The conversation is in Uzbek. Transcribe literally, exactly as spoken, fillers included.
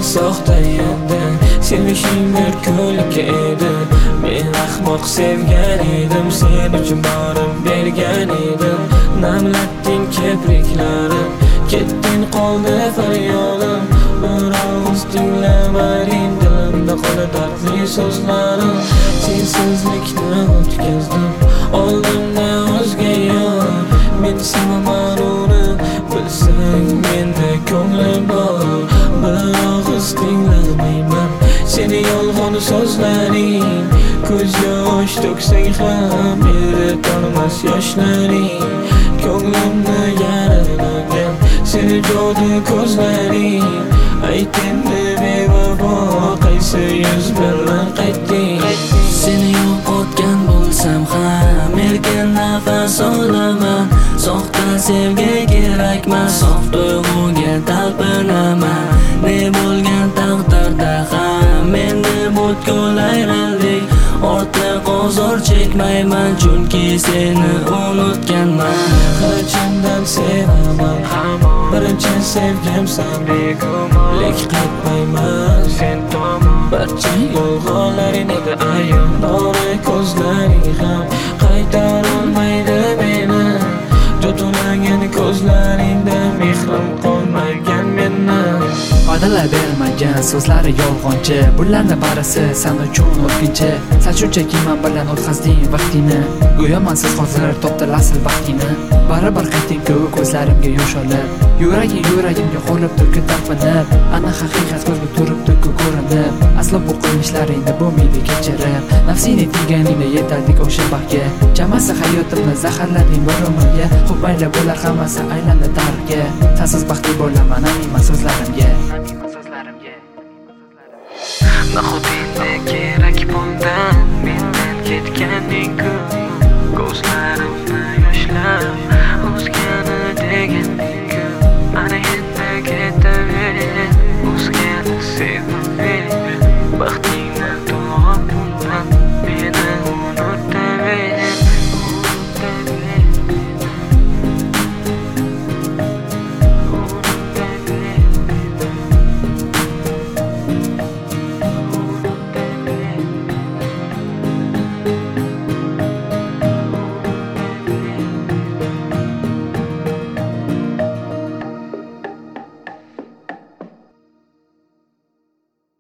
soxta edi, sevishing bir ko'lka edi. Men ahmoq sevgan edim, sen uchun borim bergan edim. Namlatding kipriklarim, ketding qoldi faryodim. Bir og'iz tinglamading, dilimda qoldi dardli so'zlarim. Sensizlikni o'tkazdim, oldimda o'zga yor. Men sevaman uni, bilsang menda ko'nglim bor. Bir og'iz tinglamayman seni yolg'on so'zlaring. Ko'z yosh to'ksang ham eritolmas yoshlaring. Ko'nglimni yaralagan seni jodu ko'zlaring. Ayt endi bevafo, qaysi yuz bilan qaytding? Seni yo'qotgan bo'lsam ham erkin nafas olaman. Soxta sevgi kerakmas, sof tuyg'uga talpinaman. Ne bo'lgan taqdirda ham menda butkul ayrildik. Ortiq ozor chekmayman, chunki seni unutganman. Qachondan sevaman, birinchi sevgimsan begumon. Lek qaytmayman sen tomon, barcha yolg'onlaring edi ayon. Dori ko'zlaring ham qaytarolmaydi meni. Jo'tunagan ko'zlaringda mehrim qolmagan mendan. Va'dalar bermagan so'zlari yolg'onchi, bularni barisi sen uchun o'tkinchi. Sen shunchaki men bilan o'tkazding vaqtini, go'yo mensiz hozir topdi asl baxtingni. Baribir qaytding-ku ko'zlarimga yosh olib, yuraging yuragimga qo'lib turib talpinib. Ana haqiqat ko'zga turibdi-ku ko'rinib, aslo bu qilmishlaringni bo'lmaydi kechirib. Nafsini tiyganingda yetardik o'sha baxtga, chamasi hayotimni zaharlading bir umrga. Xo'p mayli, bular hammasi aylandi tarixga. Sensiz baxtli bo'laman, aminman so'zlarimga.